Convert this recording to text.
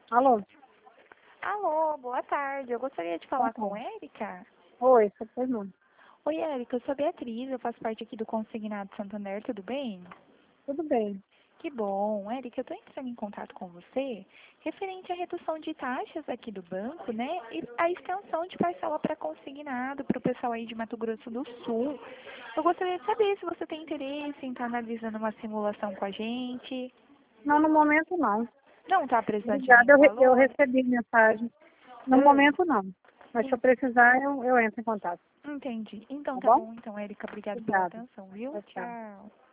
Alô? Alô, boa tarde. Eu gostaria de falar com Oi, Érica. oi, você foi não. Oi, Érica, eu sou Beatriz, eu faço parte aqui do Consignado Santander, tudo bem? Tudo bem. Que bom. Érica, eu estou entrando em contato com você referente à redução de taxas aqui do banco, né? E a extensão de parcela para consignado para o pessoal aí de Mato Grosso do Sul. Eu gostaria de saber se você tem interesse em estar analisando uma simulação com a gente. Não, no momento não. Não está precisando de Obrigada, nenhum eu valor? recebi mensagem. No Ah, momento não. Mas se eu precisar, eu entro em contato. entendi. Então Tá tá bom? bom, então, Érica, obrigada pela Obrigada. atenção, viu? Tchau, tchau. Tchau.